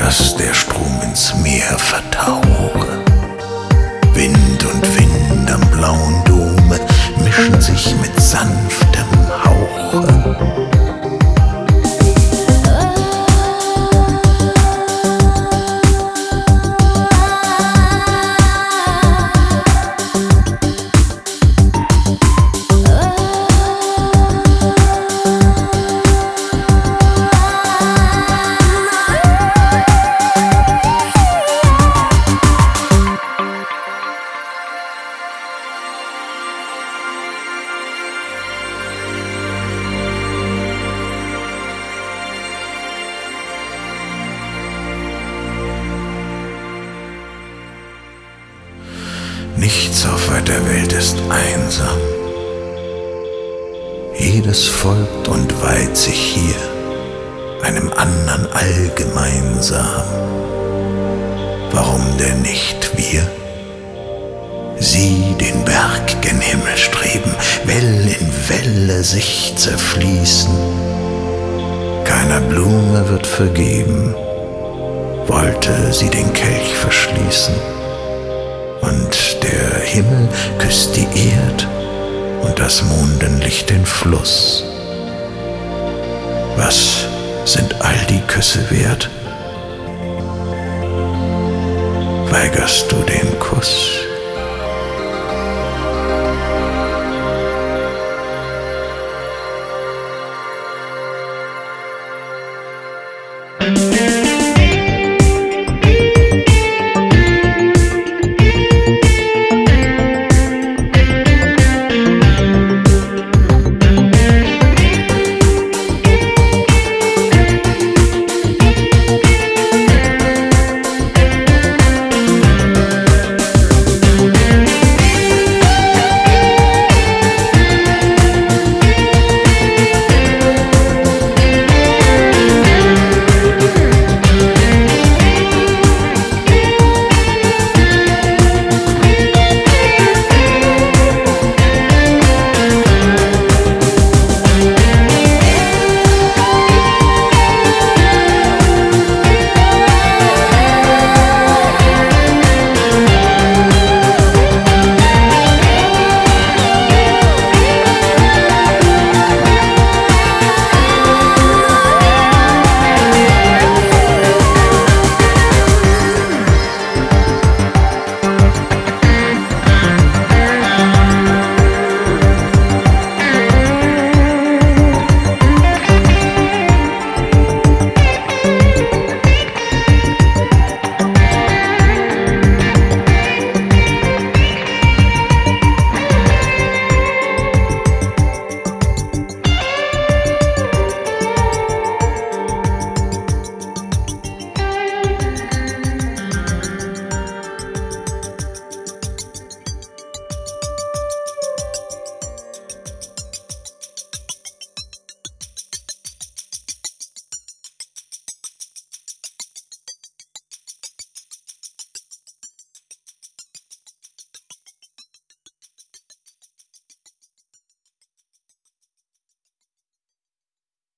dass der Strom ins Meer vertauche. Wind und Wind am blauen Dome mischen sich mit sanftem Hauche. Nichts auf weiter Welt ist einsam. Jedes folgt und weiht sich hier einem andern allgemeinsam. Warum denn nicht wir? Sie den Berg gen Himmel streben, Well in Welle sich zerfließen. Keiner Blume wird vergeben, wollte sie den Kelch verschließen. Und der Himmel küsst die Erd und das Mondenlicht den Fluss. Was sind all die Küsse wert? Weigerst du den Kuss?